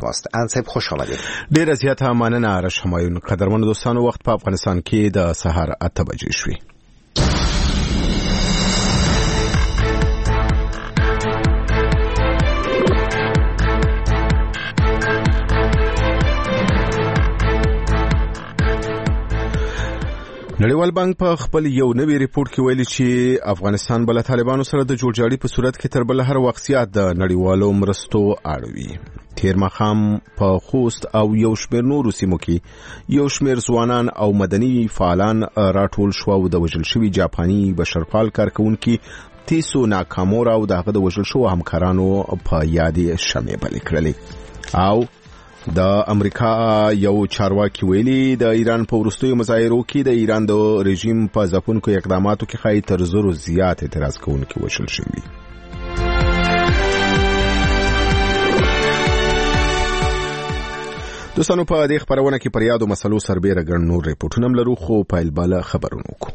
شماست. انصب خوش آمدید. ډیر زیاته مننه آرش همایون. قدرمنو دوستانو، وخت په افغانستان کې د سحر 8 بجې شوې. نړیوال بانک په خپل یو نوی ریپورت کې ویلي چې افغانستان بل طالبانو سره د جوړجاړي په صورت کې تر بل هر وخت زیات د نړیوالو مرستو اړوي. تیر مخام په خوست او یو شمېر نورو سیمو کې یو شمېر ځوانان او مدني فعالان راټول شو او د وژل شوي جاپاني بشرپال کارکونکي تیسو ناکامورا او دغه د وژل شوو همکارانو په یادې شمې بلې کړلې. او د امریکا یو چارواکي ویلي د ایران په وروستیو مظاهرو کې د ایران د رژیم په ځپونکو اقداماتو کې ښایي تر 100 زیات اعتراض کوونکي وژل شوي. دوستانو، په دې خبرونه کې پر یادو مسلو سربېره ګڼ نور ریپورټونه هم لرو، خو پیل بالا خبرونه کو.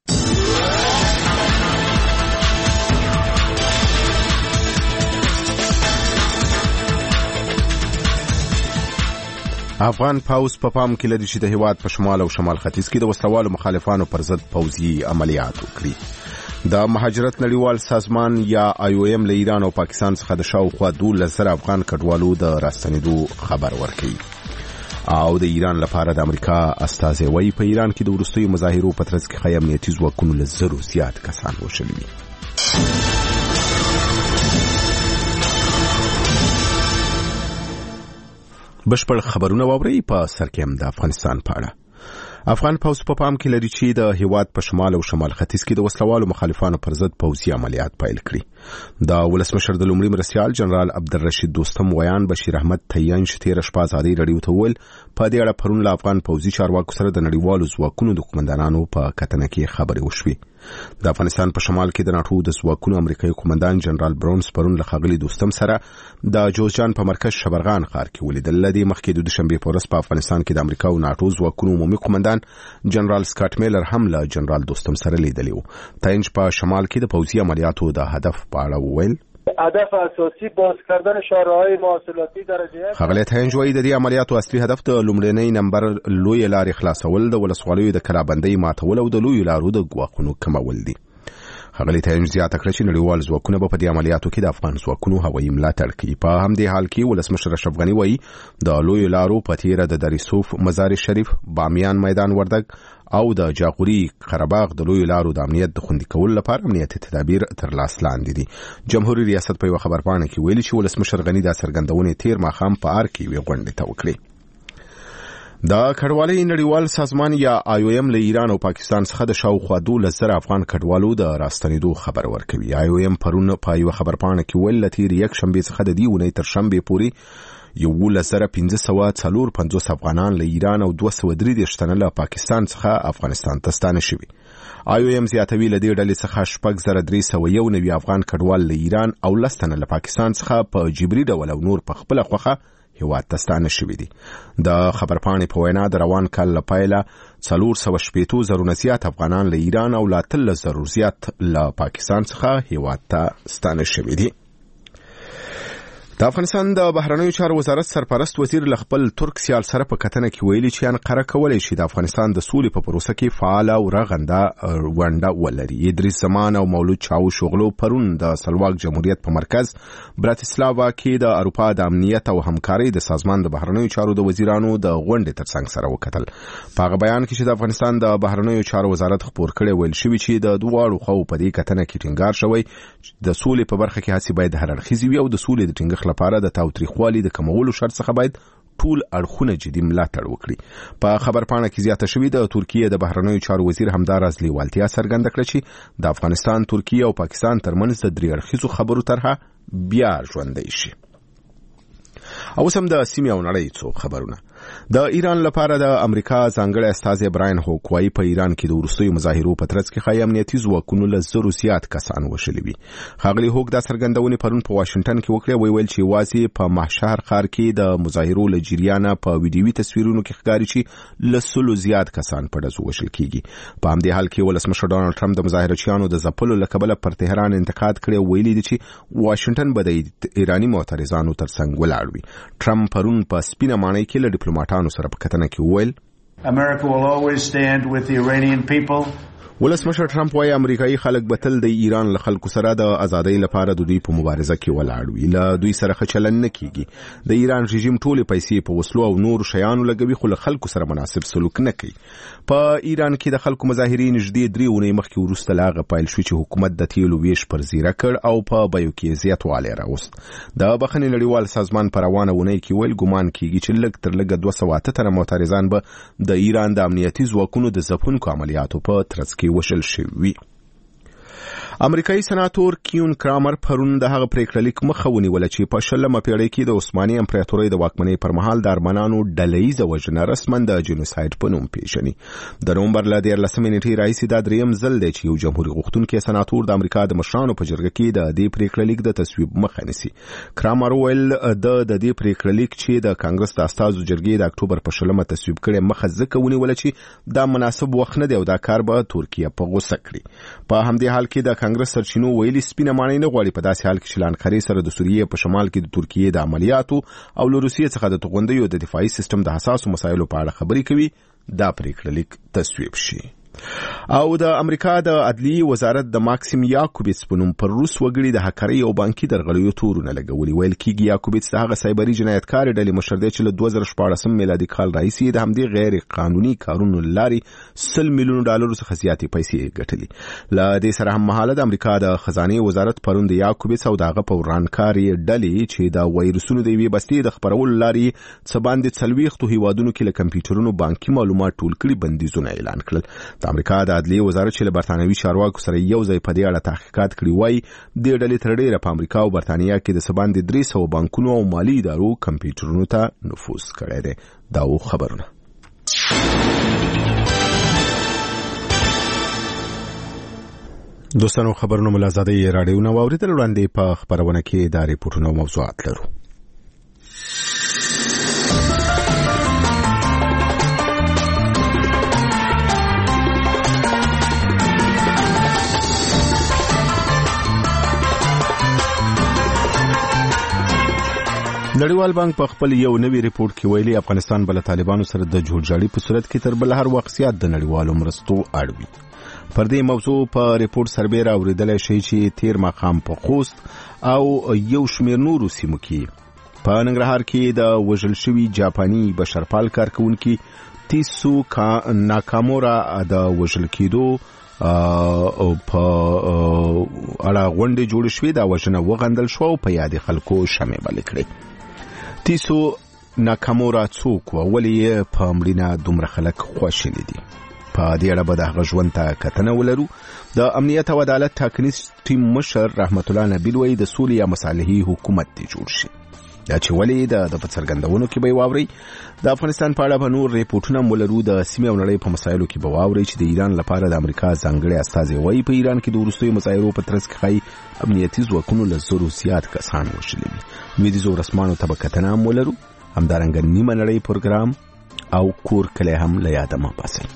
افغان پوځ په پام کې لري چې د هیواد په شمال او شمال ختیځ کې د وسلوالو مخالفانو پر ضد پوځي عملیات وکړي. د مهاجرت نړیوال سازمان یا IOM له ایران او پاکستان څخه د شاوخوا 12,000 افغان کډوالو د راستنېدو خبر ورکړي. او د ایران لپاره د امریکا استازي وایي په ایران کې د وروستیو مظاهرو په ترڅ کې ښایي امنیتي ځواکونو له 100 زیات کسان وژلي وي. بشپړ خبرونه واورئ. په سر کې هم د افغانستان په اړه. افغان پوځ په پام کې لري چې د هیواد په شمال او شمال ختیځ کې د وسلوالو مخالفانو پر ضد پوځي عملیات پیل کړي. د ولسمشر د لومړي مرستیال جنرال عبدالرشید دوستم ویان بشیر احمد تیان چې تیر شپه ازادي رادیو ته ویل په دې اړه پرون له افغان پوځي چارواکو سره د نړیوالو ځواکونو د قومندانانو په کتنه کې خبرې وشوې. د افغانستان په شمال کې د ناتو د ځواکونو امریکایي قومندان جنرال برونز پرون له ښاغلي دوستم سره د جوزجان په مرکز شبرغان ښار کې ولیدل. له دې مخکې د دوشنبې په ورځ په افغانستان کې د امریکا او ناتو ځواکونو عمومي قومندان جنرال سکاټ میلر هم له جنرال دوستم سره لیدلی و. تاینج په شمال کې د پوځي عملیاتو د هدف په اړه وویل. هدف اساسی باز کردن شاهراهای مواصلاتی درجه ښاغلی تاینج وایي د دې عملیاتو اصلي هدف د لومړنۍ نمبر لوی لارې خلاصول، د ولسوالیو د کلابندۍ ماتول او د لوی لارو د ګواښونو کمول دي. ښاغلی تاینج زیاته کړه چې نړیوال ځواکونه به په دې عملیاتو کې د افغان ځواکونو هوایي ملاتړ کوي. په همدې حال کې ولسمشر اشرف غني وایي د لوی لارو په تیره د دریسوف، مزار شریف، بامیان میدان وردګ او د جاغوري قرهباغ د لوی لارو د امنیت د خوندي کولو لپاره امنیتي تدابیر تر لاس لاندې دي. جمهوریت ریاست په یو خبرپاڼه کې ویلي چې ولسمشر غني د څرګندونې تیر ماښام په ار کې وی غونډه ته وکړي. د کډوالۍ نړیوال سازمان یا IOM له ایران او پاکستان څخه د شاوخوا 12,000 افغان کډوالو د راستنېدو خبر ورکوي. IOM پرون په یو خبرپاڼه کې ویل له تیر یک شنبې څخه د دې اونۍ تر شنبې پورې 11,550 افغانان له ایران او 233 تنه له پاکستان څخه افغانستان ته ستانه شوي. IOM زیاتوي له دې ډلې څخه 6,391 افغان کډوال له ایران او 10 تنه له پاکستان څخه په جبري ډول او نور په خپله خوښه هیواد ته ستانه شوي دي. د خبرپاڼې په وینا د روان کال له پیله 480,000 زیات افغانان له ایران او 13,000 زیات له پاکستان څخه هیواد ته ستانه شوي دي. د افغانستان د بهرنیو چارو وزارت سرپرست وزیر له خپل ترک سیال سره په کتنه کې ویلي چې انقره کولی شي د افغانستان د سولې په پروسه کې فعاله او رغنده ونډه ولري. ادریس زمان او مولود چاوش اوغلو پرون د سلواک جمهوریت په مرکز براتسلاوا کې د اروپا د امنیت او همکارۍ د سازمان د بهرنیو چارو د وزیرانو د غونډې ترڅنګ سره وکتل. په هغه بیان کې چې د افغانستان د بهرنیو چارو وزارت خبر کړی ویل شوی چې د دواړو خواو په دې کتنه کې ټینګار شوی د سولې په برخه کې هڅې باید هر اړخیزې وي او د سولې د ټینګښت لپاره د تاوتریخوالي د کمولو شرط څخه باید ټول اړخونه جدي ملاتړ وکړي. په خبرپاڼه کې زیاته شوې د ترکیه د بهرنیو چارو وزیر همداراز لیوالتیا څرګنده کړه چې د افغانستان، ترکیه او پاکستان ترمنځ د درې اړخیزو خبرو طرحه بیا ژوندۍ شي. او سم د سیمې او نړۍ څو خبرونه. د ایران لپاره د امریکا ځانګړی استازی براین هوک وايي په ایران کې د وروستیو مظاهرو په ترڅ کې ښایي امنیتي ځواکونو له 100 زیات کسان وژلي وي. ښاغلي هوک دا څرګندونې پرون په واشنګټن کې وکړې. ویل چې یوازې په محشر ښار کې د مظاهرو له جریانه په ویډیوي تصویرونو کې ښکاري چې له 100 زیات کسان په ډزو وژل کیږي. په همدې حال کې ولسمشر ډانلډ ټرمپ د مظاهرچیانو د ځپلو له کبله پر تهران انتقاد کړی. ویلي دي چې واشنګټن به د ایراني معترضانو ترڅنګ ولاړ وي. ټرمپ پرون په سپینه ماڼۍ کې له ډیپلوماټانو سره په کتنه کې وویل America will always stand with the Iranian people. ولسمشر ټرمپ وايي امریکایي خلک به تل د ایران له خلکو سره د ازادۍ لپاره د دوی په مبارزه کې ولاړ وي. له دوی سره ښه چلند نه کیږي. د ایران رژیم ټولې پیسې په وسلو او نور شیانو لګوي خو له خلکو سره مناسب سلوک نه کوي. په ایران کې د خلکو مظاهرې نږدې 3 اونۍ مخکې وروسته لا غپایل شو چې حکومت د تیلو ویش پر زیره کړ او په بیو کې زیاتوالی راوست. د بخښنې نړیوال سازمان په روانه اونۍ کې ویل ګمان کیږي چې لږ تر لږه 208 تنه معترضان به د ایران د امنیتي ځواکونو د ځپونکو عملیاتو په ترڅ کې وشل شوي. امریکایي سناتور کیون کرامر پرون د هغه پریکړلیک مخه ونیوله چې په 20مه پیړۍ کې د عثماني امپراتورۍ د واکمنۍ پر مهال د ارمنانو ډلهییزه وژنه رسما د جنوساید په نوم پیژني. د نومبر له 14مې نیټې راهیسې دا دریم ځل دی چې یو جمهوریت غوښتونکی سناتور د امریکا د مشرانو په جرګه کې د دې پریکړلیک د تصویب مخه نیسي. کرامر ویل د دې پریکړلیک چې د کانګرس د استازو جرګې د اکتوبر په 20مه تصویب کړي مخه ځکه ونیوله چې دا مناسب وخت نه دی او دا کار به ترکیه په غوسه کړي. په همدې حال کې د کانګرس سرچینو ویلي سپینه ماڼۍ نه غواړي په داسې حال کې چې لانکرې سره د سوریې په شمال کې د ترکیې د عملیاتو او له روسیې څخه د توغندیو د دفاعي سیستم د حساسو مسایلو په اړه خبرې کوي. دا پریکړلیک تصویب شي. او د امریکا د عدلیې وزارت د ماکسیم یاکوبیتس په نوم پر روس وګړي د هکرۍ او بانکي درغلیو تورونه لګولي. ویل کېږي یاکوبیتس د هغه سایبري جنایتکار ډلې مشر دی چې له 2014 میلادي کال راهیسې د همدې غیر قانوني کارونو لارې $100 میلیون څخه زیاتې پیسې ګټلي. له دې سره هم مهاله د امریکا د خزانې وزارت پرون د یاکوبیتس او دغه په ورانکاري ډلې چې د وایرسونو د یوې بستې د خپرولو لارې څه باندې 40 هیوادونو کې له کمپیوټرونو بانکي معلومات ټول کړي بندیزونه اعلان کړل. د امریکا د عدلیې وزارت چې له برتانوي چارواکو سره یو ځای په دې اړه تحقیقات کړي وایي د ډلې تر ډیره په امریکا او برتانیا کې د څه باندې 300 بانکونو او مالي ادارو کمپیوټرونو ته نفوذ کړی دی. دا خبرونه دوستانو خبرونه ملازادي رادیو نو اوریدل وړاندې په خبرونه کې د ریپورتونو موضوعات لرو. نړیوال بانک په خپل یو نوی ریپورت کې ویلي افغانستان بل طالبانو سره د جوړجاړي په صورت کې تر بل هر وخت زیات د نړیوالو مرستو اړ وي. پر دې موضوع په ریپورت سربېره اوریدل شي چې تیر مقام په خوست او یو شمېر نورو سیمو کې په ننګرهار کې د وژل شوي جاپاني بشرپال کارکونکي تیسو ناکامورا د وژل کېدو او په اړه غونډې جوړې شوې. دا وژنه وغندل شو او په یاد خلکو شمې بلې کړې. تیسو ناکامورا څوک و ولې په مړینه دومره خلک خواشیني دي؟ په دې اړه به د هغه ژوند ته کتنه ولرو. د امنیت او عدالت ټاکنیز ټیم مشر رحمت الله نبیل وایي د سولې یا مصالحې حکومت دی جوړ شي. دا چې ولې د په څرګندونو کې به واوري. د افغانستان په اړه به نور ریپورتونه ولرو. د سیمې او نړۍ په مسایلو کې به واوري چې د ایران لپاره د امریکا ځانګړي استازی وایي په ایران کې د وروستیو مظاهرو په ترڅ کې ښایي امنیتي ځواکونو له 100 زیات کسان وژلي وي. لویدیځو رسمانو ته به کتنه هم ولرو. همدارنګه نیمه نړۍ پروګرام او کور کلی هم له یاده مه باسئ.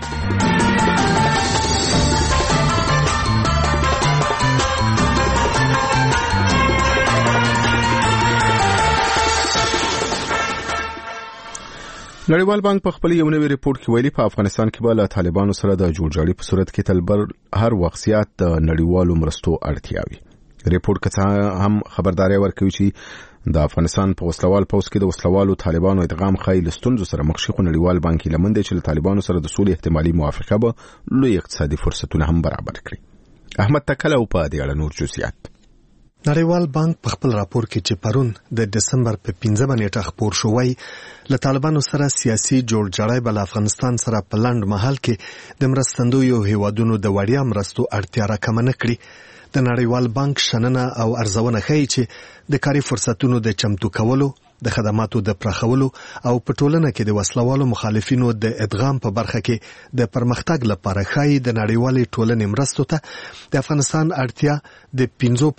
نړیوال بانک په خپل یو نوی ریپورت کې ویلي په افغانستان کې به له طالبانو سره د جوړجاړي په صورت کې تلبر هر وخت زیات د نړیوالو مرستو اړتیا وي. ریپورت کې هم خبرداري ورکوي چې د افغانستان په وسلوال پوځ کې د وسلوالو طالبانو ادغام خایل ستونزو سره مخ شي. خو نړیوال بانک لمن دی چې له طالبانو سره د سولې احتمالي موافقه به لوی اقتصادي فرصتونه هم برابر کړي. احمد تکلو په دې اړه نور جزئیات. نړیوال بانک په خپل راپور کې چې پرون د دسمبر په 15 نیټه خبر شوی له طالبانو سره سیاسي جوړجاړی بل افغانستان سره په لاند محل کې د مرستندویو هیوادونو د وړیا مرستو اړتیا راکمه نه کړي. د نړیوال بانک شننه او ارزونه ښیي چې د کاري فرصتونو د چمتو کولو د خدماتو د پراخولو او په ټولنه کې د وسلوالو مخالفینو د ادغام په برخه کې د پرمختګ لپاره ښایي د نړیوالې ټولنې مرستو ته د افغانستان اړتیا د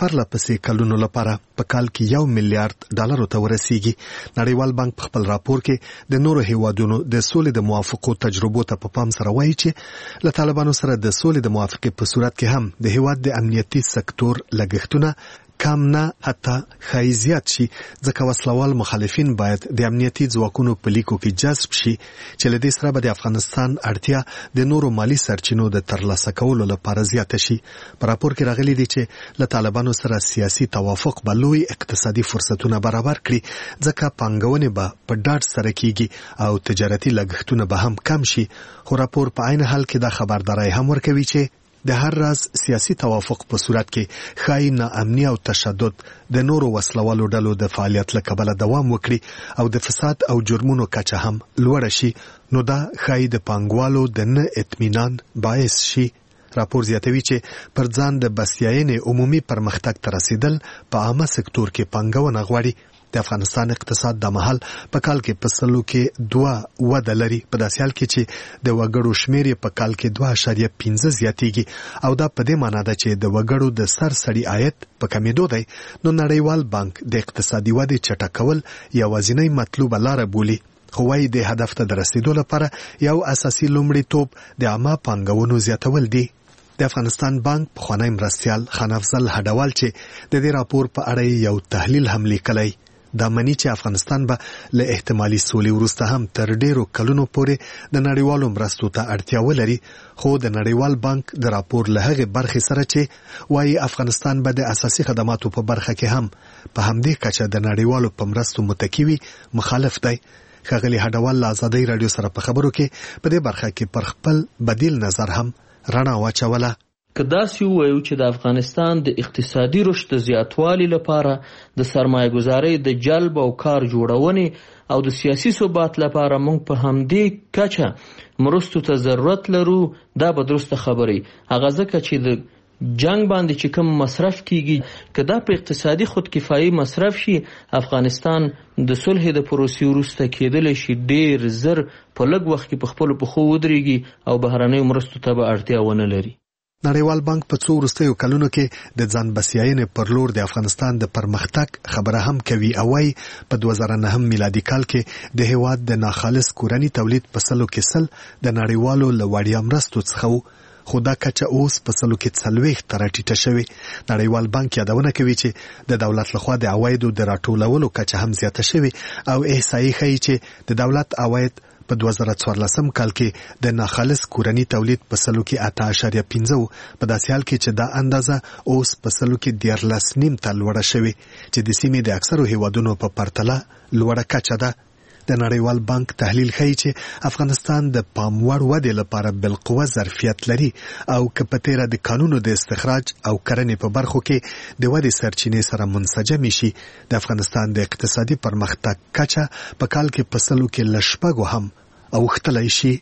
15 کلونو لپاره په کال کې $1 میلیارډ ته ورسیږي. نړیوال بانک په خپل راپور کې د نورو هیوادونو د سولې د موافقو تجربو ته په پام سره وایي چې له طالبانو سره د سولې د موافقې په صورت کې هم د هیواد د امنیتي سکتور لګښتونه کم نه حتی ښایي زیات شي، ځکه وسلوال مخالفین باید د امنیتي ځواکونو په لیکو کې جذب شي چې له دې سره به د افغانستان اړتیا د نورو مالی سرچینو د ترلاسه کولو لپاره زیاته شي. په راپور کې راغلي دي چې له طالبانو سره سیاسي توافق به لوی اقتصادي فرصتونه برابر کړي، ځکه پانګونې به په ډاډ سره کیږي او تجارتي لګښتونه به هم کم شي. خو راپور په عین حال کې دا خبرداري هم ورکوي چې د هر راز سیاسي توافق په صورت کې ښایي ناامني او تشدد د نورو وسلوالو ډلو د فعالیت له کبله دوام وکړي او د فساد او جرمونو کچه هم لوړه شي، نو دا ښایي د پانګوالو د نه اطمینان باعث شي. راپور زیاتوي چې پر ځان د بسیاینې عمومي پرمختګ ته رسیدل په عامه سکتور کې پانګونه غواړي. د افغانستان اقتصاد د مهال په کال کې په سلو کې 2 وده لري، په داسې حال کې چې د وګړو شمیر په کال کې 2.5 زیاتیږي او دا په دې معنی ده چې د وګړو د سرسړي عاید په کمیدو دی. نو نړیوال بانک د اقتصادي ودې چټکول یوازینی مطلوبه لاره بولي، خو وايي د هدف ته د رسیدو لپاره یو اساسي لومړیتوب د عامه پانګونو زیاتول دي. د افغانستان بانک پخوانی مرستیال خان افضل هډوال چې د دې راپور په اړه یو تحلیل هم لیکلی، دا مني چې افغانستان به له احتمالي سولې وروسته هم تر ډیرو کلونو پورې د نړیوالو مرستو ته اړتیا ولري. خو د نړیوال بانک د راپور له هغې برخې سره چې وايي افغانستان به د اساسي خدماتو په برخه کې هم په همدې کچه د نړیوالو په مرستو متکی وي، مخالف دی. ښاغلي هډوال له ازادۍ راډیو سره په خبرو کې په دې برخه کې پر خپل بدیل نظر هم رڼا واچوله. که داسې ووایو چې د افغانستان د اقتصادي رشد د زیاتوالي لپاره د سرمایه گذارۍ د جلب او کار جوړونې او د سیاسي ثبات لپاره موږ په همدې کچه مرستو ته ضرورت لرو، دا به درسته خبرې. هغه ځکه چې د جنگ باندې چې کوم مصرف کیږي که دا په اقتصادي خودکفایي مصرف شي، افغانستان د صلح د پروسې وروسته کېدلی شي ډیر زر په لږ وخت کې په خپلو پښو ودرېږي او بهرنیو مرستو ته به اړتیا ونه لري. نړیوال بانک په څو وروستیو کلونو کې د ځان بسیاینې پر لور د افغانستان د پرمختګ خبره هم کوي او وايي په 2009 میلادي کال کې د هیواد د ناخالص کورني تولید په سلو کې د نړیوالو له وړیا مرستو څخه، خو دا کچه اوس په سلو کې 40 تر ټیټه شوې. نړیوال بانک یادونه کوي چې د دولت لخوا د عوایدو د راټولولو کچه هم زیاته شوې او احصایي ښیي چې د دولت عواید په 2014 کال کې د ناخالص کورني تولید په سلو کې 8.5 په داسې حال کې چې دا اندازه اوس په سلو کې 13.9 ته لوړه شوې چې د سیمې د اکثرو هیوادونو په پرتله لوړه کچه ده. د نړیوال بانک تحلیل ښیي چې افغانستان د پام وړ ودې لپاره بالقوه ظرفیت لري او که په تیره د کانونو د استخراج او کرنې په برخو کې د ودې سرچینې سره منسجم شي، د افغانستان د اقتصادي پرمختګ کچه په کال کې په سلو کې له 6 هم اوښتلی شي.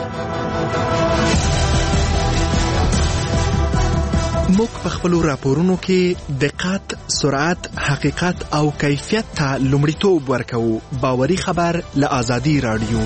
موږ په خپلو راپورونو کې دقت، سرعت، حقیقت او کیفیت ته لومړیتوب ورکوو. باوري خبر له ازادي راډیو.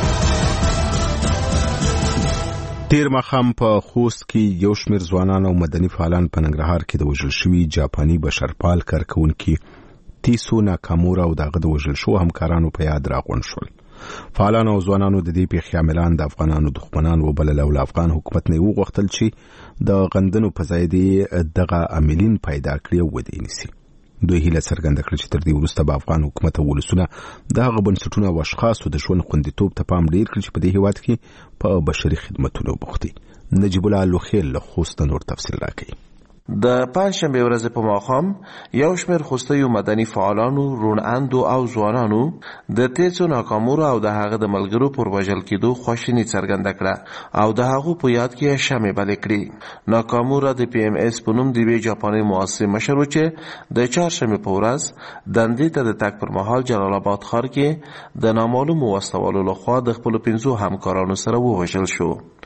تیر ماښام په خوست کې یو شمېر ځوانان او مدني فعالان په ننګرهار کې د وژل شوي جاپاني بشرپال کارکوونکي تیسو ناکامورا او دغه د وژل شوو همکارانو په یاد راغونډ شول. فعالانو او ځوانانو د دې پیښې عاملان د افغانانو دښمنان وبلل او افغان حکومت نه وغوښتل چې د غندنو په ځای د دغه عاملین پیدا کړي او ودې نیسي. دوی هیله څرګنده کړه چې تر دې وروسته به افغان حکومت او ولسونه دغه بنسټونه او اشخاصو د ژوند خوندیتوب ته پام ډیر کړي چې په دې هیواد کې په بشري خدمتونو بوخت دي. نجیب الله لوخیل له خوست نور تفصیل راکوي. د پنجشنبه ورځ په ماښام یو شمېر خوستیو مدني فعالانو، روڼاندو او ځوانانو د تیسو ناکامورا او د هغه د ملګرو پر وژل کېدو خواشیني څرګنده کړه او د هغو په یاد کې شمع بلې کړې. ناکامورا د PMS په نوم د یوې جاپاني مؤسسې مشر و چې د چهارشنبې په ورځ دندې ته د تګ پر مهال جلال آباد ښار کې د نامعلومو وسلوالو لخوا د خپلو 5 همکارانو سره ووژل شو.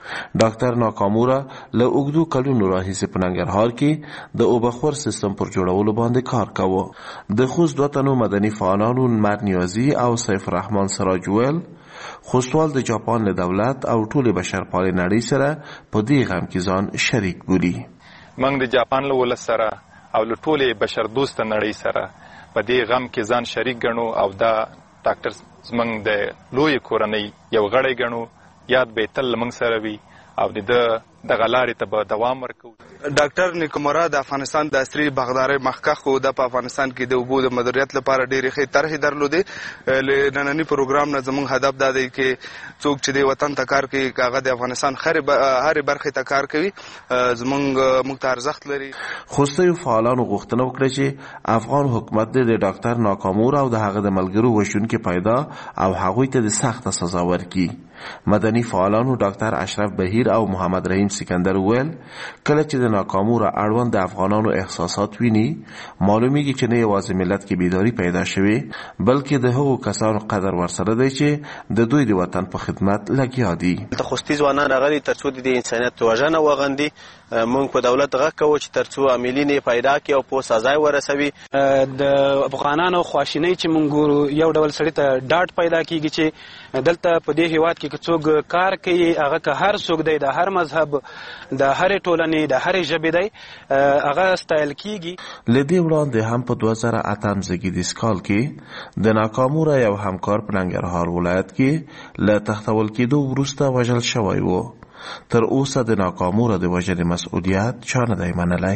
ډاکټر ناکامورا له اوږدو کلونو راهیسې په ننګرهار کې د اوبخور سیستم پر جوړولو باندې کار کاوه. د خوست دوه تنو مدني فعالانو نمر نیازي او سیف الرحمن سراج ویل خوستوال د جاپان له دولت او ټولې بشرپالې نړۍ سره په دې غم کې ځان شریک بولي. موږ د جاپان له ولس سره او له ټولې بشر دوسته نړۍ سره په دې غم کې ځان شریک ګڼو او دا ډاکټر زموږ د لوی کورنۍ یو غړی ګڼو. یاد به تل موږ سره وي او دغه لارې ته به دوام ورکوو. ډاکټر نیکومورا د افغانستان د عصري باغدارۍ مخکښ و. د په افغانستان کې د اوبو د مدیریت لپاره ډېرې ښې طرحې درلودې. له ننني پروګرام نه زموږ هدف دا دی چې څوک چې د وطن ته کار کوي هغه د افغانستان هرې برخې ته کار کوي موږ ته ارزښت لري. خوستیو فعالانو غوښتنه وکړه چې افغان حکومت د ډاکټر ناکامورا او د هغه د ملګرو وژونکي پیدا او هغوی ته د سخته سزا ورکړي. مدني فعالانو ډاکټر اشرف بهیر او محمد رحیم سکندر ویل کله چې د ناکامورا اړوند د افغانانو احساسات ویني معلومیږي چې نه یوازې ملت کې بیداری پیدا شوي بلکې د هغو کسانو قدر ورسره دی چې د دوی د وطن په خدمت لګیا دي. د خوستي ځوانان راغلي ترڅو د انسانیت وژنه وغندي. موږ په دولت غږ کوو چې ترڅو عاملین پیدا کړي او په سزا ورسوي. د افغانانو خواشینۍ چې موږ ګورو یو ډول سړي ته ډاډ پیدا کیږي چې دلته په دې هیواد کې که څوک کار کوي هغه که هر څوک دی د هر مذهب د هرې ټولنې د هرې ژبې دی هغه ستایل کیږي. له دې وړاندې هم په 2008 زېږدیز کال کې د ناکامورا یو همکار په ننګرهار ولایت کې له تختول کېدو وروسته وژل شوی و. تر اوسه د ناکامورا د وژنې مسؤلیت چا نه دی منلی.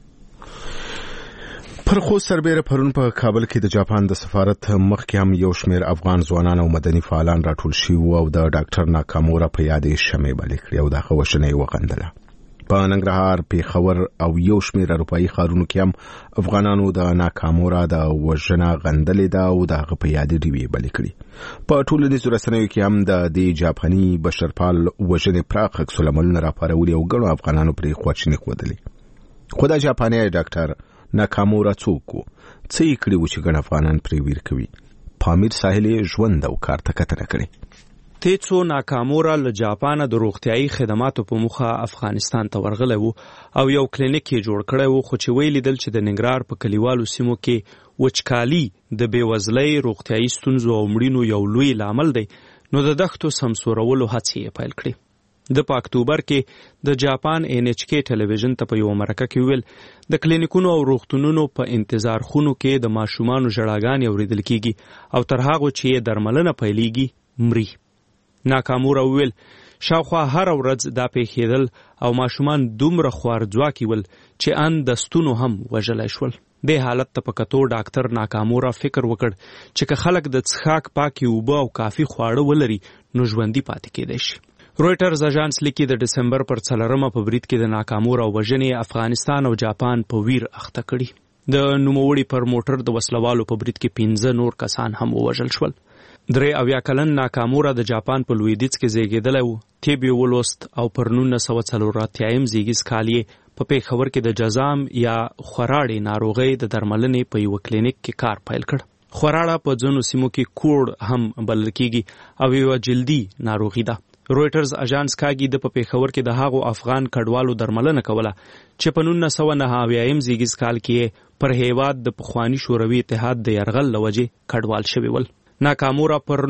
پر خوست سربیره پرون په کابل کې د جاپان د سفارت مخکې هم یو شمېر افغان ځوانان او مدني فعالان راټول شوي وو او د ډاکټر ناکامورا په یاد یې شمع بلې کړې او د هغه وژنه یې وغندله. په ننګرهار، پیښور او یو شمېر اروپایي ښارونو کې هم افغانانو د ناکامورا د وژنه غندلې ده او د هغه په یاد یې ډیوې بلې کړې. په ټولنیزو رسنیو کې هم د دې جاپاني بشرپال وژنې پراخ عکس العملونه راپارولي او ګڼو افغانانو پرې خواشیني ښودلې. خو دا جاپاني ډاکټر ناکامورا څوک و؟ څه یې کړي و چې ګڼ افغانان پرې ویر کوي؟ پامیر ساحل یې ژوند او کار ته کتنه کړې. تیڅو ناکامورا له جاپانه د روغتیايي خدماتو په موخه افغانستان ته ورغلی و او یو کلینیک یې جوړ کړی و. خو چې ویې لیدل چې د ننګرهار په کلیوالو سیمو کې وچکالي د بېوزلۍ، روغتیايي ستونزو او مړینو یو لوی لامل دی نو د دښتو سمسورولو هڅې یې پیل کړې. د په اکتوبر کې د جاپان NHK ټلویزیون ته په یو مرکه کې ویل د کلینیکونو او روغتونونو په انتظار خونو کې د ماشومانو ژړاګانې اوریدل کیږي او تر هغو چې یې درملنه پیلیږي مري. ناکامورا ویل شاوخوا هر ورځ دا پیښېدل او ماشومان دومره خوارځواکي ول چې ان د ستونو هم وژلی شول. دې حالت ته په کتو ډاکټر ناکامورا فکر وکړ چې که خلک د څښاک پاکې اوبه او کافي خواړه ولري نو ژوندي پاتې کېدی شي. رویټرز اژانس لیکي د ډسمبر پر 4 په برید کې د ناکامورا وژنې افغانستان او جاپان په ویر اخته کړي. د نوموړي پر موټر د وسلوالو په برید کې 15 نور کسان هم ووژل شول. 83 کلن ناکامورا د جاپان په لویدیځ کې زیږېدلی و. طب یې ولوست او پر 1984 زیږیز کال یې په پیښور کې د جزام یا خوراړې ناروغۍ د درملنې په یو کلینیک کې کار پیل کړ. خوراړه په ځینو سیمو کې کوړ هم بلل کیږي او یو جلدي ناروغي ده. رویټرز اژانس کاږي د په پیښور کې د هغو افغان کډوالو درملنه کوله چې په 1999 زیږیز کال کې پر هیواد د پخوانی شوروي اتحاد د یرغل له وجې کډوال شوي ول. ناکامورا پر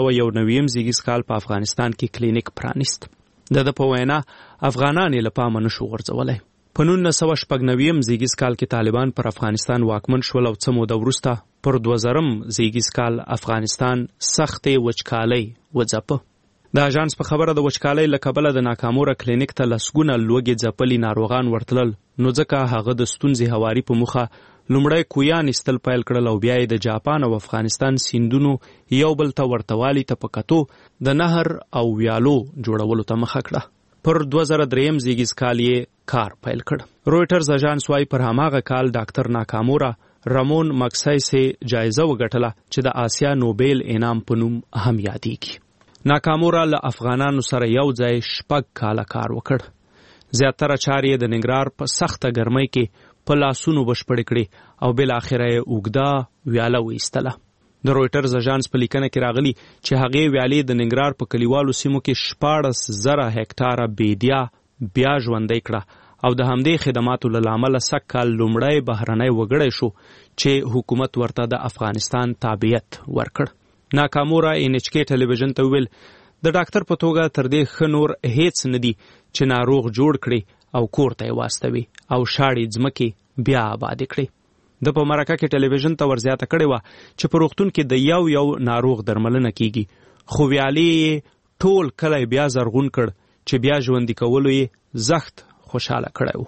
1991 زیږیز کال په افغانستان کې کلینیک پرانیست. د په وینا افغانان یې له پامه نشو غورځولی. په 1999 زیږیز کال کې طالبان پر افغانستان واکمن شول او څه موده وروسته پر 2000 زیږیز کال افغانستان سختې وچکالۍ وځپه. د اژانس په خبره د وچکالۍ له کبله د ناکامورا کلینیک ته لسګونه لوږې ځپلي ناروغان ورتلل نو ځکه هغه د ستونزې هواري په موخه لومړی کویان ایستل پیل کړل او بیا یې د جاپان او افغانستان سیندونو یو بل ته ورتوالي ته په کتو د نهر او ویالو جوړولو ته مخه کړه. پر 2003 زیږیز کال یې کار پیل کړ. رویټرز اژانس وايي پر هماغه کال ډاکټر ناکامورا رامون مکسایسي جایزه وګټله چې د آسیا نوبل انعام په نوم هم یادېږي. ناکامورا له افغانانو سره یو ځای 6 کاله کار وکړ. زیاتره چارې د ننګرهار په سخته ګرمۍ کې په لاسونو بشپړې کړې او بالاخره یې اوږده ویاله وایستله. د رويټرز اژانس په لیکنه کې راغلی چې هغې ویالې د ننګرهار په کلیوالو سیمو کې 14,000 هکټاره بیا ژوندی کړه او د همدې خدماتو له امله سږ لومړی بهرنی وګړی شو چې حکومت ورته د افغانستان تابعیت ورکړ. ناکامورا NHK ټلویزیون ته ویل د ډاکټر په توګه تر دې ښه نور هیڅ نه دي چې ناروغ جوړ کړي او کور ته یې واستوي او شاړې ځمکې بیا آبادې کړي. د په مرکه کې ټلویزیون ته ورزیاته کړې وه چې په روغتون کې د یو ناروغ درملنه کیږي خو ویالې ټول کلی بیا زرغون کړ چې بیا ژوندي کولو یې زخت خوشحاله کړی و.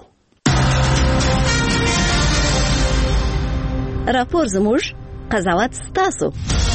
راپور زموږ قضاوت ستاسو.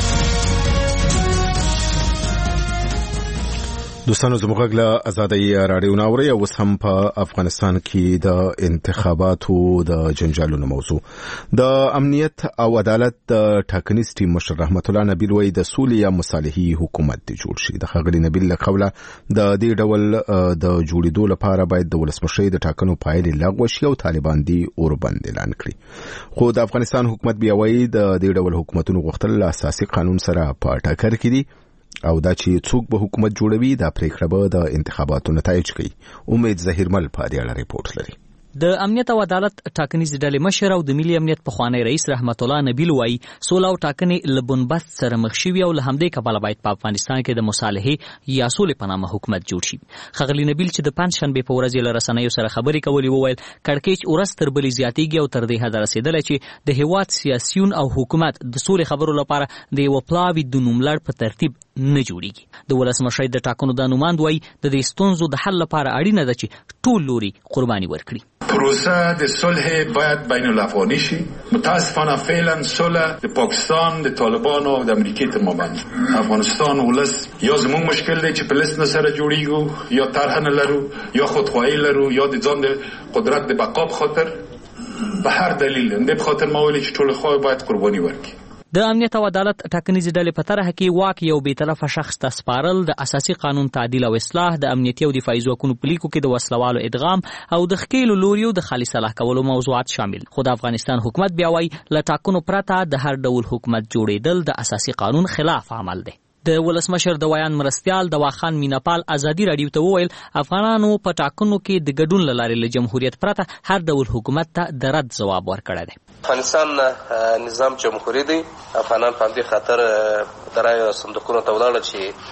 دوستانو زموږ غږ له آزادۍ راډیو ناوري او اوس هم په افغانستان کې د انتخاباتو د جنجالونو موضوع د امنیت او عدالت د ټاکنیز ټیم مشر رحمت الله نبیل وایي د سولې یا مصالحې حکومت دی جوړ شي. د ښاغلي نبیل له قوله د دې ډول د جوړېدو لپاره باید د ولسمشرۍ د ټاکنو پایلې لغوه شي او طالبان دې اوربند اعلان کړي. خو د افغانستان حکومت بیا وایي د دې ډول حکومتونو غوښتل له اساسي قانون سره په ټکر کې دي او دا چې څوک به حکومت جوړوي دا پریکړه به د انتخاباتو نتایج کوي. امید ظهیرمل په دې اړه ریپورت لري. د امنیت او عدالت ټاکنیز ډلې مشر او د ملي امنیت پخوانی رئیس رحمت الله نبیل وایي سوله او ټاکنې له بنبست سره مخ شوي او له همدې کبله باید په افغانستان کې د مصالحې یا سولې په نامه حکومت جوړ شي. ښاغلي نبیل چې د پنجشنبې په ورځ له رسنیو سره خبرې کولې وویل کړکېچ ورځ تر بلې زیاتېږي او تر دې حده رسېدلی چې د هېواد سیاسیون او حکومت د سولې خبرو لپاره د یوه پلاوي د نوملړ په ترتیب نه جوړیږي. د ولسمشرۍ د ټاکنو د نوماند وایي د دې ستونزو د حل لپاره اړینه ده چې ټول لوري قرباني ورکړي. پروسه د صلح باید بین الافغانی شي. متاسفانه فعلا صلح د پاکستان د طالبانو او د امریکای تر مابین. افغانستان ولس یا زموږ مشکل دی چې په لیست نه سره جوړیږو یا طرح نه لرو یا خودخواهی لرو یا د ځان د قدرت د بقا په خاطر به هر دلیل د په خاطر ما ویلي چې ټول خواهی باید قرباني ورکړي. د امنیت او عدالت ټاکنیز ډلې په طرح کې واک یو بې طرفه شخص ته سپارل، د اساسي قانون تعدیل او اصلاح، د امنیتي او دفاعي ځواکونو په لیکو کې د وسلوالو ادغام او د ښکېلو لوریو د خالي صلاح کولو موضوعات شامل. خو د افغانستان حکومت بیا وایي له ټاکنو پرته د هر ډول حکومت جوړېدل د اساسي قانون خلاف عمل دی. د ولسمشر د ویان مرستیال دواخان میناپال ازادي راډیو ته وویل افغانانو په ټاکنو کې د ګډون له لارې له جمهوریت پرته هر ډول حکومت ته د رد ځواب ورکړی دی. افغانستان نظام جمهوری دی. افغانان په همدې خاطر د رایو صندوقونو ته ولاړل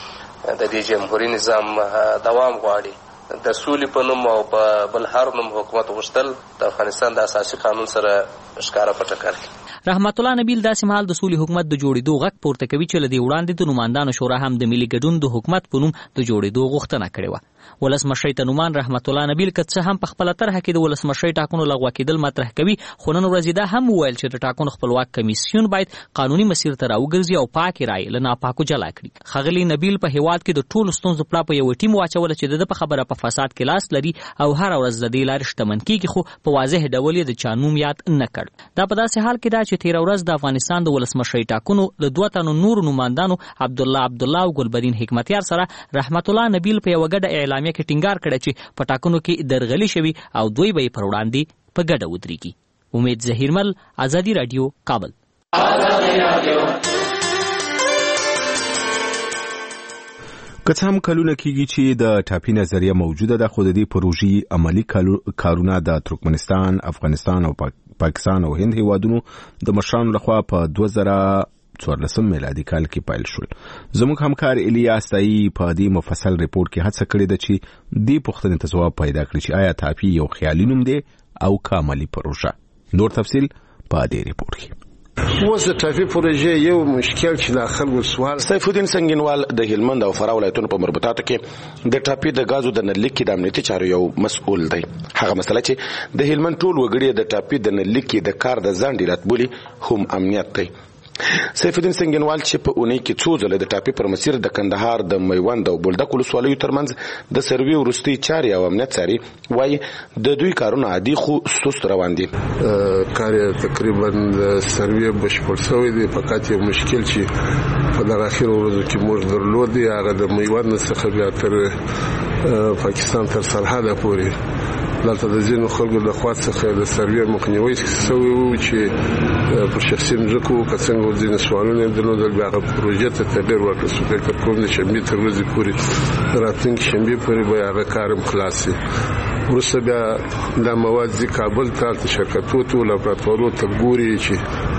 چې د دې جمهوری نظام دوام غواړي. د سولې په نوم او په بل هر نوم حکومت غوښتل د افغانستان د اساسي قانون سره ښکاره په ټکر کې. رحمت الله نبیل داسې مهال د سولې حکومت د جوړېدو غږ پورته کوي چې له دې وړاندې د نوماندانو شورا هم د ملي ګډون د حکومت په نوم د جوړېدو غوښتنه کړې وه. ولسمشرۍ ته نومان رحمت الله نبیل که څه هم په خپله طرحه کې د ولسمشرۍ ټاکنو لغوه کېدل مطرح کوي، خو نن ورځ دا هم وویل چې د ټاکنو خپلواک کمیسیون باید قانوني مسیر ته راوګرځي او پاکې رایې له ناپاکو جلا کړي. ښاغلي نبیل په هېواد کې د ټولو ستونزو پړه په یوه ټیم واچوله چې د ده په خبره په فساد کې لاس لري او هره ورځ د دې لارې شتمن کېږي، خو په واضح ډول یې د چا نوم یاد نه کړ. دا په داسې حال کې ده چې تېره ورځ د افغانستان د ولسمشرۍ ټاکنو له 2 تنو نورو نوماندانو عبدالله او ګلبدین حکمتیار سره رحمت الله نبیل په یوه ګډه اعلامیه کې ټینګار کړی چې په ټاکنو کې درغلي شوي او دوی به یې پر وړاندې په ګډه ودرېږي. امید ظهیرمل، ازادي راډیو، کابل. که څه هم کلونه کېږي چې د ټاپي نظریه موجوده ده، خو د دې پروژې عملي کارونه د ترکمنستان، افغانستان او پاکستان او هند هیوادونو د مشرانو لخوا په 2014 میلادي کال کې پیل شول. زموږ همکار الیاس تایی په دې مفصل ریپورت کې هڅه کړې ده چې دې پوښتنې ته ځواب پیدا کړي چې آیا ټاپي یو خیالي نوم دی او که عملي پروژه. نور تفصیل په دې ریپورت کې. اوس د ټاپي پروژې یو مشکل چې د خلکو سوال. سیف الدین سنگینوال د هلمند او فراه ولایتونو په مربوطاتو کې د ټاپي د غازو د نلک د امنیتي چارو یو مسؤل دی. هغه مسله چې د هلمند ټول وګړي د ټاپي د نلک د کار د ځان ډیرات بولی هم امنیت دی. سیف الدین سنگینوال چې په اونۍ کې څو ځله د ټاپي پر مسیر د کندهار، د میوند او بولدک ولسوالیو ترمنځ د سروې وروستۍ چارې او امنیت څاري، وایي د دوی کارونه عادي خو سست روان دي. کار تقریبا د سروې بشپړ شوی دی، فقط یو مشکل چې په دغه اخر ورځو کې موږ درلود دی هغه د میوند څخه بیا تر پاکستان تر سرحده پورې دلته د ځینو خلکو د خوا څخه د سروې مخنیوي شوی و چې پر شخصي مځکو که څنګه ځینې سوالونه درلودل بیا هغه پروژې ته تغیر ورکړل شو. فکر کوم د شنبې تر ورځې پورې راتلونکي شنبې پورې به هغه کار هم خلاص شي. وروسته بیا دا مواد ځي کابل ته شرکتو ته لابراتوارو ته ګوري چې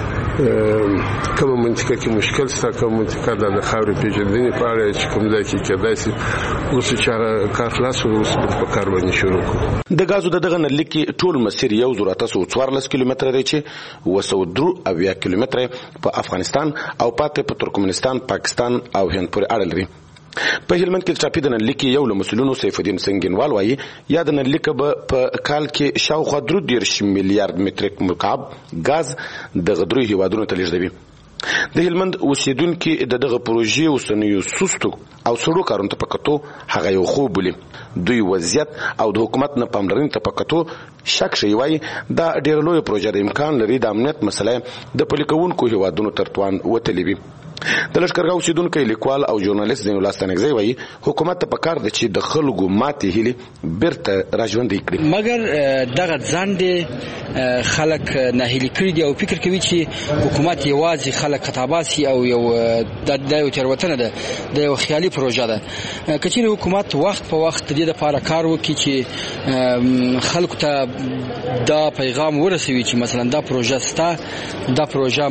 کومه منطقه کې مشکل شته، کومه منطقه د خاورې پیژندنې په اړه چې کوم ځای کې کېدای شي. اوس چې هغه کار خلاص شو اوس په کار باندې شروع کړو. د غازو دغه نلک کې ټول مسیر 1814 کیلومتره دی چې 203 کیلومتره په افغانستان او پاتې په ترکمنستان، پاکستان او هند پورې اړه لري. په هلمند کې د ټاپي د نلک یو له مسؤلینو سیف الدین سنگینوال وایي یا د نلک په کال کې شاوخوا 3 میلیارډ متریک مکعب غاز د غدرو هیوادونو ته لیږدوي. د هلمند اوسیدونکو دغه پروژې اوسنیو سستو او سړو کارونو ته پکتو هغه یو خوب بولي. دوی وضعیت او د حکومت نه پاملرنې ته پکتو شک شي وایي دا ډېر لوی پروژه د امکان لري د امنیت مسله د پلیکونکو هیوادونو ترتوان وتلی وي. د لشکرګاو اوسیدونکو لیکوال او ژورنالیست زین الله ستانکزی وایي حکومت ته پکار د چې د خلکو ماتې هلي بیرته راژوندې کړي، مګر دغه ځان خلک ناهیلي کړي دي او فکر کوي چې حکومت یوازې خلک خطاباسي او یو د یو تیروتنه ده، د یو خیالي پروژه ده. کچېرې حکومت وخت په وخت د دې لپاره کار وکړي چې خلکو ته دا پیغام ورسوي چې مثلا دا پروژه ستا، دا پروژه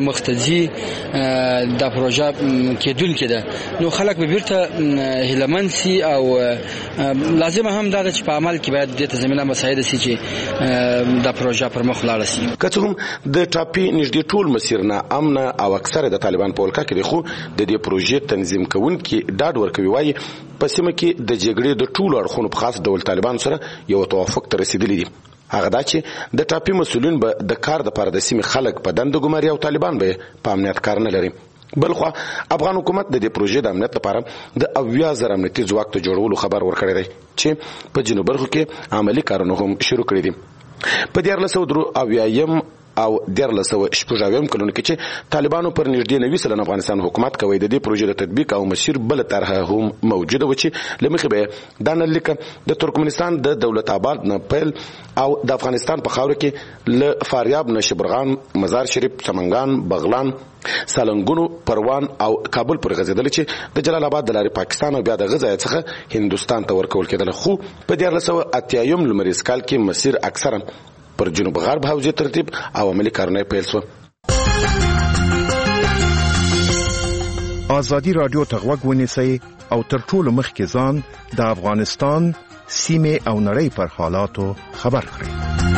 مختزي، دا پروژه کېدونکې ده، نو خلک به بیرته هیلهمند سي او لازمه هم دا ده چې په عمل کې باید دې ته زمینه مساعده سي چې دا پروژه پر مخ لاړه سي. که څه هم د ټاپي نږدې ټول مسیر نه امن او اکثره د طالبان په ولکه کې خو د دې پروژې تنظیم کوونکي ډاډ ورکوي وایي په سیمه کې د جګړې د ټولو اړخونو په خاص ډول طالبان سره یو توافق ته رسیدلی دي. هغه دا چې د ټاپي مسؤلین به د کار د لپاره د سیمې خلک په دند ګماري او طالبان به په امنیت کار نه لري. بلخوا افغان حکومت د دې پروژې د امنیت لپاره د 80,000 امنیتي ځواک ته جوړولو خبر ورکړی دی چې په جنوب برخو کې عملی کارونه هم شروع کړي دي. په 1993 او 1990 کلونو کې چې طالبانو پر نږدې 90% افغانستان حکومت کوي، د دې پروژې د تطبیق او مسیر بل طرحه هم موجوده و چې لمخې به دا نلک د ترکمنستان د دولت آباد نه پیل او د افغانستان په خاور کې ل فاریاب نه شبرغان، مزار شریف، سمنګان، بغلان، سالنګونو، پروان او کابل پر غځیدل چې د جلال آباد د لارې پاکستان او بیا د غزا څخه هندستان ته ورکول کېدل. خو په 1980 لمریز کال کې مسیر اکثرا پر جنوب غرب حوزې ترتیب او عملی کارونه پیل شو. ازادي رادیو ته غوږ ونیسئ او تر ټولو مخکې ځان د افغانستان سیمې او نړۍ پر حالاتو خبر کړئ.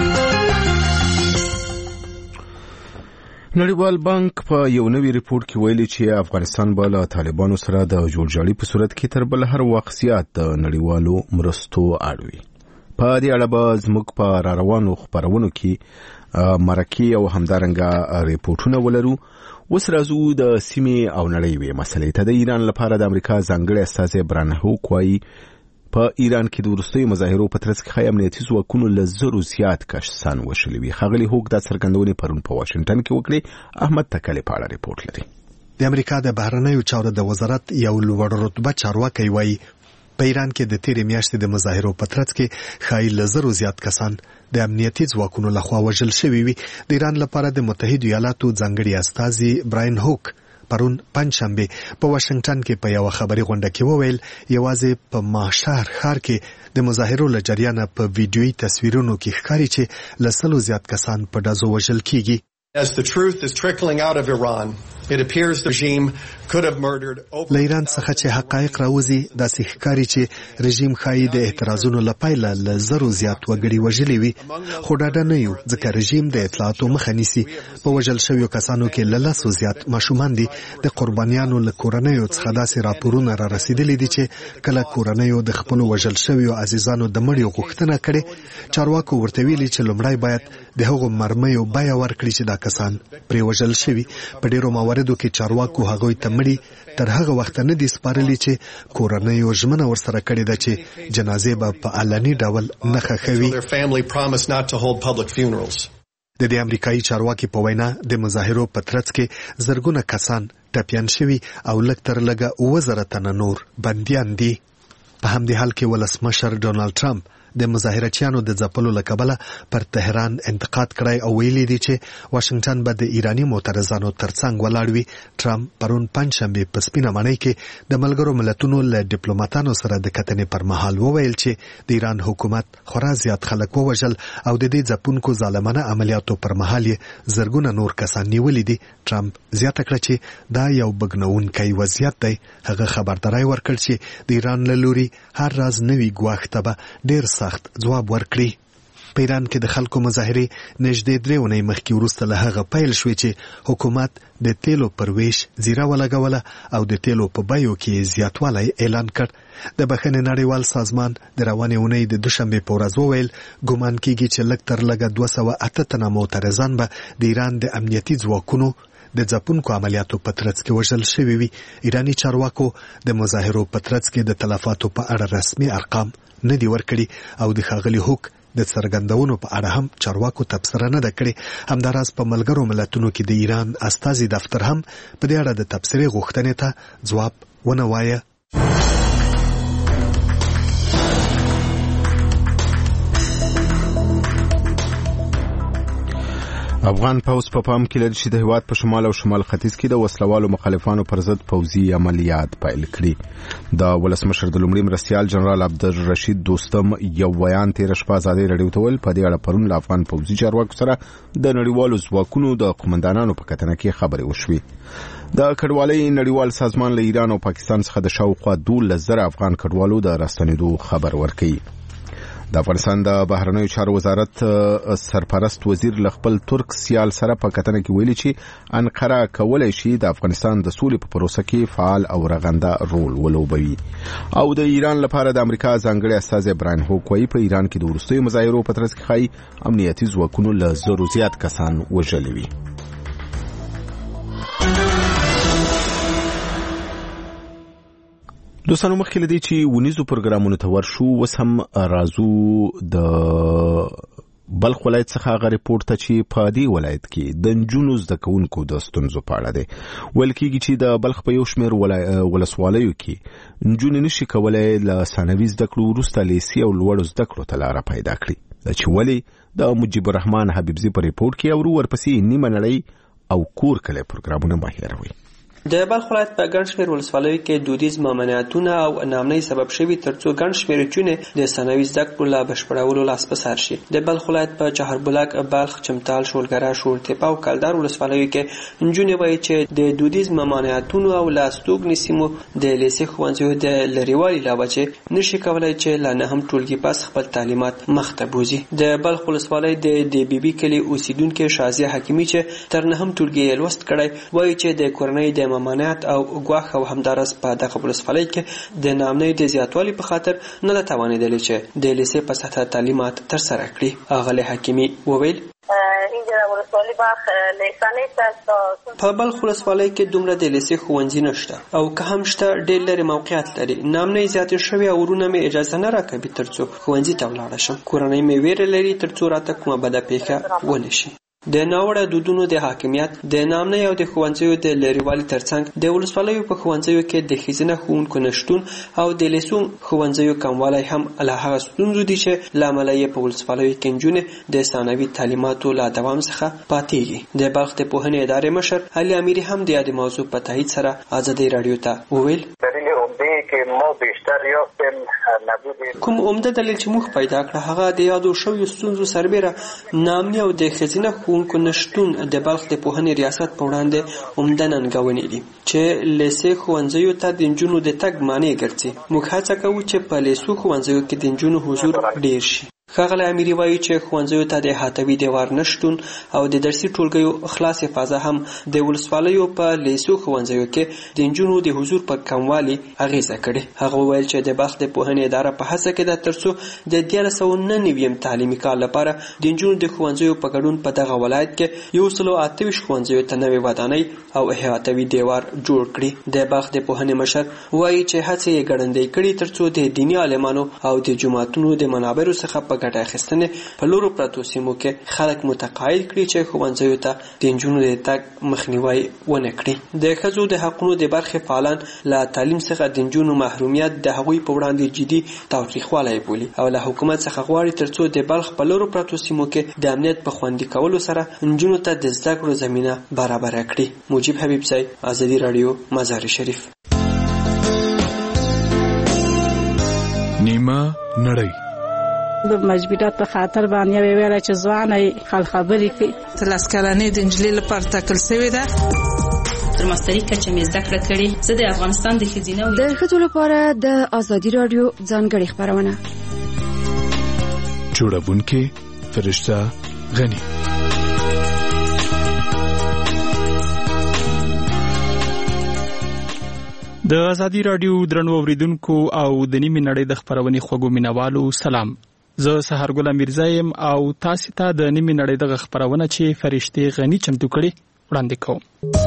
نړیوال بانک په یو نوی ریپورت کې ویلي چې افغانستان به له طالبانو سره د جوړجاړي په صورت کې تر بل هر وخت زیات د نړیوالو مرستو اړوي. په دې اړه به زموږ په راروانو خبرونو کې مرکې او همدارنګه ریپورتونه ولرو. اوس راځو د سیمې او نړۍ وې مسلې ته. د ایران لپاره د امریکا ځانګړی استازی بران هوک وایي په ایران کې د وروستیو مظاهرو په ترڅ کې امنیتي ځواکونو له 100 زیات کسان وشلي وي. ښاغلي هوک دا څرګندونې پرون په واشنگټن کې وکړې. احمد تکلی په اړه ریپورت لري. د امریکا د بهرنیو چارو د وزارت یو لوړ رتبه چارواکي وایي په ایران کې د تیرې میاشتې د مظاهرو په ترڅ کې ښایي له 100 زیات کسان د امنیتي ځواکونو لخوا وژل شوي وي. د ایران لپاره د متحده ایالاتو ځانګړي استازي براین هوک پرون پنځشنبه په واشنگټن کې په یو خبري غونډه کې وویل یوازې په ماشهر ښار کې د مظاهرو له جریانه په ویډیويي تصویرونو کې ښکاري چې له 100 زیات کسان په ډزو وژل کیږي. As the truth is trickling out of Iran, it appears the regime could have murdered over ایران څخه چې حقایق راوځي دا ښکاري چې رژیم خایي د اعتراضونو لپاره له 100 زیات وګړي وژلي وي. خو دا نه یو ځکه رژیم د اطلاعاتو مخه نیسي. په وژل شویو کسانو کې له 100 زیات ماشومان دي. د قربانیانو له کورنیو څخه داسې راپورونه را رسیدلي دي چې کله کورنیو د خپل وژل شویو عزیزانو د مړیو غوښتنه کړې. چارواکو ورته ویلي چې لومړی باید د هغو مرمیو بیه ورکړي چې دا کسان پرې وژل شوي. په ډیرو مواردو کې چارواکو هغوی ته مړي تر هغه وخت نه دي سپارلي چې کورنیو ژمنه ورسره کړې ده چې جنازې به په علني ډول نه ښخوي. د دې امریکایي چارواکي په وینا د مظاهرو په ترڅ کې زرګونه کسان ټپیان شوي او لږ تر لږه 1000 تنه نور بنديان دي. په همدې حال کې ولسمشر ډونالد ټرمپ د مظاهرچیانو د ځپلو له کبله پر تهران انتقاد کړی او ویلي دی چې واشنگټن به د ایرانی معترضانو ترڅنګ ولاړ وي. ټرمپ پرون پنځشنبه په سپینه ماڼۍ کې د ملګرو ملتونو له ډیپلوماټانو سره د کتنې پر مهال وویل چې د ایران حکومت خورا زیات خلک ووژل او د دې ځپونکو ظالمانه عملیاتو پر مهال یې زرګونه نور کسان نیولي دي. ټرمپ زیاته کړه چې دا یو بګنونکی وضعیت دی. هغه خبرداری ورکړ چې د ایران له لوري هر راز نوي ګواښ ته به ډیر سخت ځواب ورکړي. په ایران کې د خلکو مظاهرې نږدې 3 اونۍ مخکې وروسته له هغه پیل شوې چې حکومت د تیلو پر ویش زیره ولګوله او د تیلو په بیو کې زیاتوالی اعلان کړ. د بخښنې نړیوال سازمان د روانې اونۍ د دوشنبې په ورځ وویل ګومان کیږي چې لږ تر لږه 208 تنه معترضان به د ایران د امنیتي ځواکونو د ځپونکو عملیاتو په ترڅ کې وژل شوي وي. ایرانی چارواکو د مظاهرو په ترڅ کې د تلفاتو په اړه رسمي ارقام نه دي ورکړي او د ښاغلي هوک د څرګندونو په اړه هم چارواکو تبصره نه ده کړې. همداراز په ملګرو ملتونو کې د ایران استازي دفتر هم په دې اړه د تبصرې غوښتنې ته ځواب ونه وایه. افغان پوځ په پام کې لري چې د هیواد په شمال او شمال ختیځ کې د وسلوالو مخالفانو پر ضد پوځي عملیات پیل کړي. د ولسمشر د لومړي مرستیال جنرال عبدالرشید دوستم یو بیان تیر شپه ازادي رادیو ته ویل. په دې اړه پرون له افغان پوځي چارواکو سره د نړیوالو ځواکونو د قومندانانو په کتنه کې خبرې وشوې. د کډوالۍ نړیوال سازمان له ایران او پاکستان څخه د شاوخوا 12,000 افغان کډوالو د راستنېدو خبر ورکړي. د افغانستان د بهرنیو چارو وزارت سرپرست وزیر له خپل ترک سیال سره په کتنه کې ویلي چې انقره کولای شي د افغانستان د سولې په پروسه کې فعال او رغنده رول ولوبوي. او د ایران لپاره د امریکا ځانګړي استازی براین هوک وايي په ایران کې د وروستیو مظاهرو په ترڅ کې ښایي امنیتي ځواکونو له 100 زیات کسان وژلي وي. دوستانو مخکې لدی چې ونیزو پروګرامونو ته ورشو وس هم رازو د بلخ ولایت څخه غو ریپورت ته چې په دې ولایت کې د نجونو زده کوونکو د ستونزو په اړه دی. ویل کېږي چې د بلخ په یو شمېر ولسوالیو کې نجونې نشي کولای له ثانوي زده کړو وروسته لیسې او لوړو زده کړو ته لاره پیدا کړي. چې ولې د مجیب الرحمن حبیبزي په ریپورت کې اورو ورپسې نیمه نړۍ او کور کلی پروګرامونه ماهیروي. د بلخ ولایت په ګڼ شمېر ولسوالیو کې دودیز ممانعتونه او نامنۍ سبب شوي ترڅو ګڼ شمېر نجونې د ثانوي زده کړو له بشپړولو لاس په سر شي. د بلخ ولایت په چهاربلاک، بلخ، چمتال، شولګره، شورتیپه او کلدار ولسوالیو کې نجونې وایي چې د دودیز ممانعتونو او له استوګنې سیمو د لیسې ښوونځیو د لرېوالي له وجې نشي کولی چې له نهم ټولګي پس خپل تعلیمات مخته بوځي. د بلخ ولسوالۍ د بي بي کلي اوسیدونکې شازیه حکیمي چې تر نهم ټولګي یې لوست کړی وایي چې د کورنۍ د ممانعت او ګواښ او همدارس په دغه ولسوالۍ کې د نامنۍ د زیاتوالي په خاطر نه ده توانېدلې چې د لیسې په سطحه تعلیمات ترسره کړي. اغلې حکیمي وویل په بلخ ولسوالۍ کې دومره د لیسې ښوونځي نشته او که هم شته ډېر لرې موقعیت لري. نامنۍ زیاتې شوې او ورونه مې اجازه نه راکوي ترڅو ښوونځي ته ولاړه شم. کورنۍ مې ویره لري ترڅو راته کومه بده پیښه ونه شي. د ناوړه دودونو د حاکمیت د نامنۍ او د ښوونځیو د لرېوالي ترڅنګ د ولسوالیو په ښوونځیو کې د ښځینه ښوونکو نشتون او د لیسو ښوونځیو کموالی هم له هغه ستونزو دي چې له امله یې په ولسوالیو کې نجونې د ثانوي تعلیماتو له دوام څخه پاتېږي. د بلخ د پوهنې ادارې مشر علي امیري هم د یادې موضوع په تایید سره ازادۍ راډیو ته وویل کوم عمده دلیل چې موږ پیدا کړه هغه د یادو شویو ستونزو سربېره نامنۍ او د ښځینه ښوونکو نشتون د بلخ د پوهنې ریاست په وړاندې عمده ننګونې دي چې لیسې ښوونځیو ته د نجونو د تګ مانع ګرځي. موږ هڅه کوو چې په لیسو ښوونځیو کې د نجونو حضور ډېر شي. ښاغلی امیري وایي چې ښوونځیو ته د احاطوي دیوار نشتون او د درسي ټولګیو خلاصې فضا هم د ولسوالیو په لیسو ښوونځیو کې د نجونو د حضور په کموالي اغیزه کړې. هغه وویل چې د بلخ د پوهنې اداره په هڅه کې ده ترڅو د 1999 تعلیمي کال لپاره د نجونو د ښوونځیو په ګډون په دغه ولایت کې 128 ښوونځیو ته نوې ودانۍ او احاطوي دیوار جوړ کړي. د بلخ د پوهنې مشر وایي چې هڅې یې ګړندۍ کړي ترڅو د دیني عالمانو او د جوماتونو د منابرو څخه په په ګټه اخیستنې په لورو پرتو سیمو کې خلک متقاعد کړي چې ښوونځیو ته د نجونو د تګ مخنیوی ونه کړي. د ښځو د حقونو د برخې فعالان له تعلیم څخه د نجونو محرومیت د هغوی په وړاندې جدي تاوتریخوالی بولي او له حکومت څخه غواړي ترڅو د بلخ په لورو پرتو سیمو کې د امنیت په خوندي کولو سره نجونو ته د زده کړو زمینه برابره کړي. مجيب حبیبزی، آزادی رادیو، مزار شریف. نیمه نړۍ د مجبورات په خاطر باندې ویل چې ځواني خل خبرې کوي. تلاس کلنې د انجلۍ لپاره ټاکل شوې ده. تر ماستري کچه مې زده کړه کړې. زه د افغانستان د ښځینه د ښځو لپاره د آزادي رادیو ځانګړې خپرونه. جوړونکې فرشته غنی. د آزادي رادیو درنو اوریدونکو او د نیمې نړۍ د خبرونې خوږو مینوالو سلام. زه سحرګل میرزایم او تاسو ته د نیمې نړۍ د خبرونه چې فرشته غنی چمتو کړي وړاندې کوم.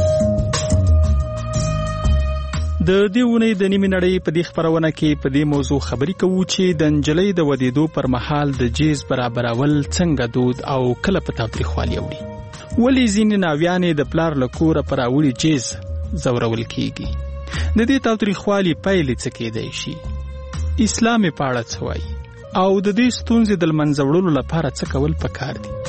د دیونه د نیمې نړۍ په دې خبرونه کې په دې موضوع خبرې کوو چې د انجلۍ د ودیدو پر مهال د جیز برابرول څنګه دود او کله په تاوتریخوالي وړي. ولې ځینې ناویانې د پلار له کوره پر راوړي جیز زورول کیږي. د دې تاوتریخوالي پایلې څه کېدای شي؟ اسلام په اړه څه وایي او د دې ستونزې د منځه وړلو لپاره څه کول پکار دي؟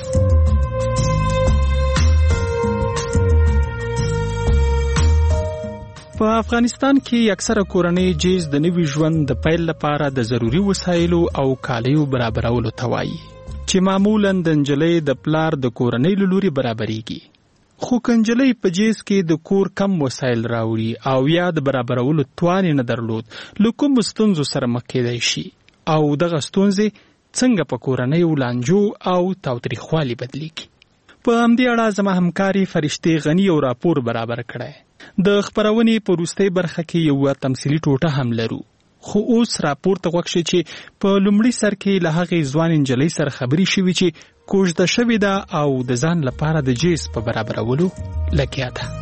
په افغانستان کې اکثره کورنۍ جیز د نوي ژوند د پیل لپاره د ضروري وسایلو او کالیو برابرولو ته وایي چې معمولاً د نجلۍ د پلار د کورنۍ له لوري برابرېږي. خو کنجلۍ په جیز کې د کور کم وسایل راوړي او یا د برابرولو توان نه درلود، له کوم ستونزو سره مخ کېدای شي او دغه ستونزې څنګه په کورنۍ ولانجو او تاوتریخوالي بدلیږي. په همدې اړه زما همکاري فرشته غنی یو راپور برابر کړی. د خبرونې په وروستۍ برخه کې یو تمثیلي ټوټه هم لرو، خو اوس راپور ته وښه چې په لومړي سر کې له هغې ځوان نجلۍ سره خبرې شوې چې کوژده شوې ده او د ځان لپاره د جیز په برابرولو لګیا ده.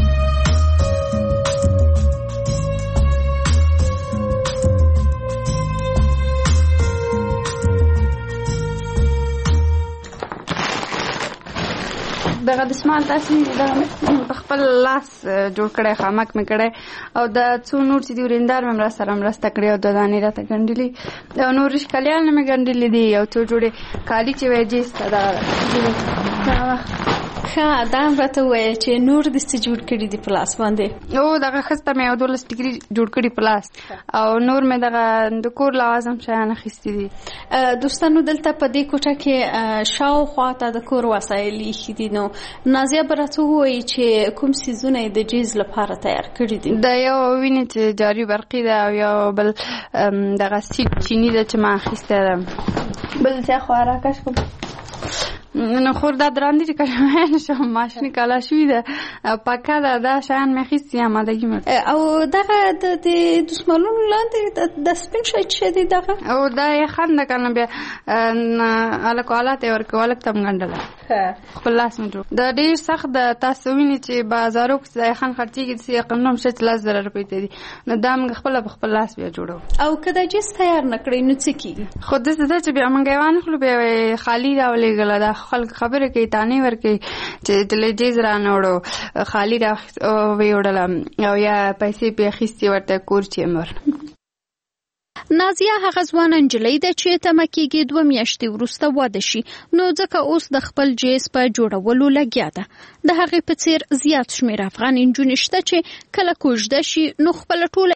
دغه دسمال داسې په خپل لاس جوړ کړی، خامک مې کړی او د څو نور چې دي ورېندار مې سره مرسته کړې او د دانې راته ګنډلي او نور ښکلیان مې ګنډلي دي او څو جوړې کالي چې وایي جیز ته دا ښه دا هم راته ووایه چې نور دې څه جوړ کړي دي په لاس باندې؟ او دغه ښځته مې یو 12 ټیکري جوړ کړي په لاس او نور مې دغه د کور لوازم شیان اخیستي دي. دوستانو دلته په دې کوټه کې شاوخوا ته د کور وسایل ایښي دي. نو نازیه به راته ووایي چې کوم څیزونه یې د جیز لپاره تیار کړي دي؟ د یو وینې چې جاري برقي ده او یو بل دغه سیټ چینی ده چې ما اخیستی ده. بل ځای خو راکش کوم نو خور دا دران دي چې کله نشم ماشین کالا شوی ده پاکه ده دا شیان مې اخیستي آمادګي مې او دغه د دسمالونو لاندې د سپین شی چې دی دغه او دا یې خنده کنه بیا الکو حالات یې ورکو الک تم ګنډله خپل لاس مې جوړ د ډېر سخت د تاسو ویني چې بازارو کې ځای خان خرڅېږي چې یقیناً شت 10,000 روپۍ ته دي نو دا موږ خپل لاس بیا جوړو. او که دا جیز تیار نه کړئ نو څه کېږي؟ خو داسې ده چې بیا موږ یې وانخلو بیا خالي راولېږله دا خلک خبره کوي تانې ورکوي چې دلې جیز رانه خالي را ویوړله او یا پیسې پې اخیستې ورته کور چې مر. نازیه هغه ځوانه نجلۍ ده چې تمه کېږي 2 میاشتې وروسته واده شي، نو ځکه اوس د خپل جیز په جوړولو لګیا ده. د هغې په څیر زیات شمېر افغان نجونې شته چې کله کوژده شي نو خپله ټوله